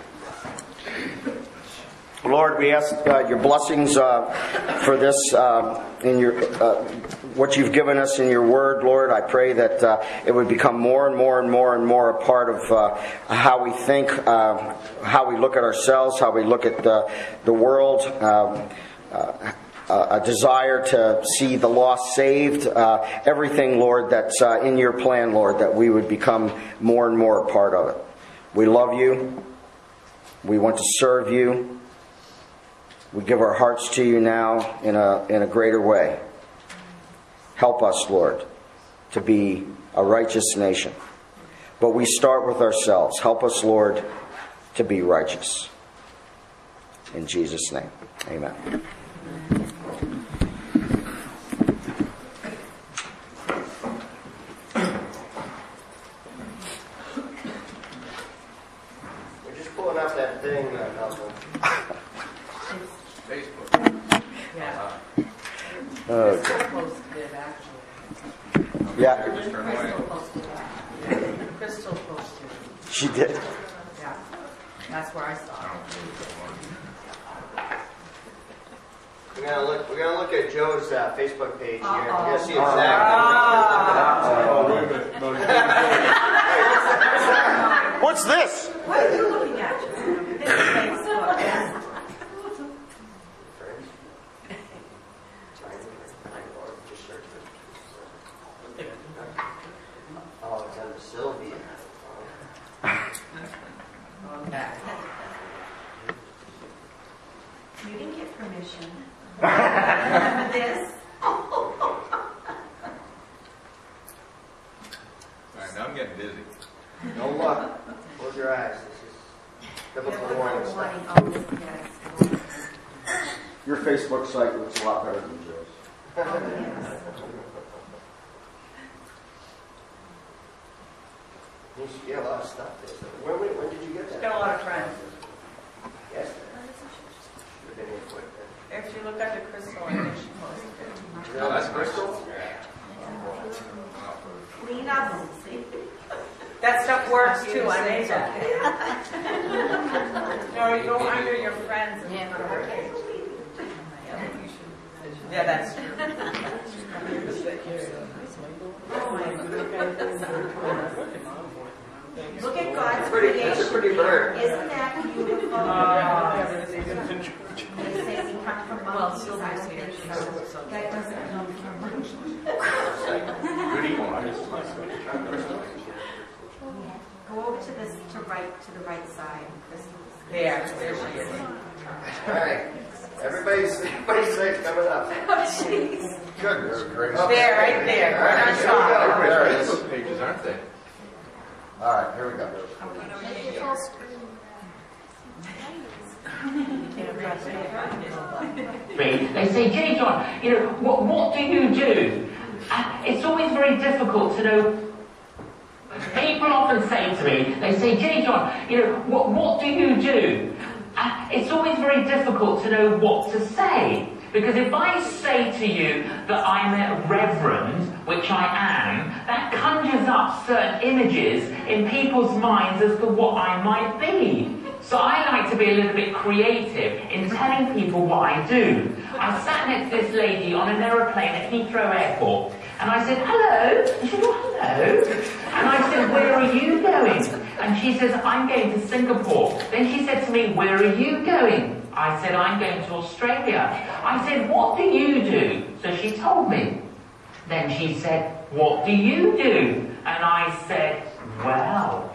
Lord, we ask your blessings for this in your what you've given us in your word, Lord. I pray that it would become more and more and more and more a part of how we think, how we look at ourselves, how we look at the world. A desire to see the lost saved. Everything, Lord, that's in your plan, Lord, that we would become more and more a part of it. We love you. We want to serve you. We give our hearts to you now in a greater way. Help us, Lord, to be a righteous nation. But we start with ourselves. Help us, Lord, to be righteous. In Jesus' name, amen. We're just pulling up that thing, Malcolm. Yeah. Okay. Crystal posted it, actually. Yeah, Crystal posted it. Crystal posted it. she did. Yeah. That's where I saw it. We're gonna look at Joe's Facebook page here. We're gonna see Oh, exactly. wait a minute. What's this? What are you looking at? This is Facebook. Oh, it's under Sylvia. Okay. You didn't get permission. Remember this? Alright, now I'm getting dizzy. Don't look. Close your eyes. This is biblical warning stuff. Your Facebook site looks a lot better than Joe's. You should get a lot of stuff there. So when did you get that? Got a lot of friends. Yesterday. Should have been here quick then. If you look at the Crystal, I think she posted it. Oh, that's Crystal? Clean up and see. That stuff works too, I made that. No, you go under your friends and yeah, that's true. Oh my goodness. Look at God's That's a pretty bird. Isn't that beautiful? They say we come from monkeys. Sylvia's here. That doesn't come from monkeys. Go over to this, to the right side, Crystal. There she is. All right. Everybody's safe coming up. Oh, jeez. Goodness gracious. There, right there, right on top. There are Facebook pages, aren't they? All right, here we go. They say, Jenny John, what do you do? It's always very difficult to know. People often say to me, they say, Jenny John, what do you do? It's always very difficult to know what to say. Because if I say to you that I'm a reverend, which I am, that conjures up certain images in people's minds as to what I might be. So I like to be a little bit creative in telling people what I do. I sat next to this lady on an aeroplane at Heathrow Airport, and I said, hello. And she said, oh, hello. And I said, where are you going? And she says, I'm going to Singapore. Then she said to me, where are you going? I said, I'm going to Australia. I said, what do you do? So she told me. Then she said, what do you do? And I said, well,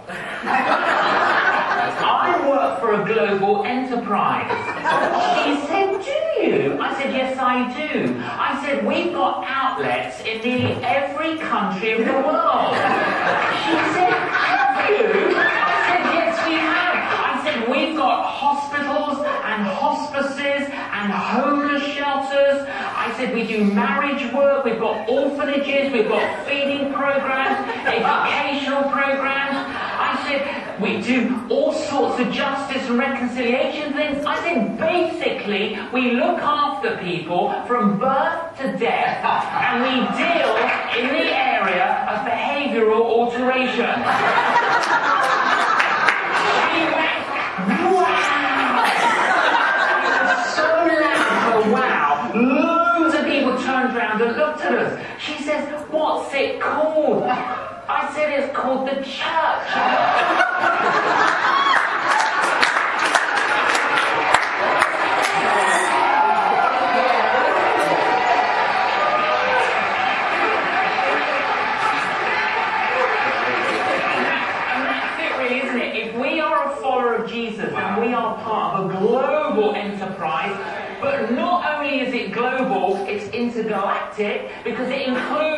I work for a global enterprise. She said, do you? I said, yes, I do. I said, we've got outlets in nearly every country of the world. She said, have you? I said, yes, we have. I said, we've got hospitals and hospices and homeless shelters. I said, we do marriage work, we've got orphanages, we've got feeding programs, educational programs. I said, we do all sorts of justice and reconciliation things. I said, basically, we look after people from birth to death, and we deal in the area of behavioural alteration. She went, wow! So loud, wow. Loads of people turned around and looked at us. She says, what's it called? I said, it's called the church. Jesus, and we are part of a global enterprise, but not only is it global, it's intergalactic, because it includes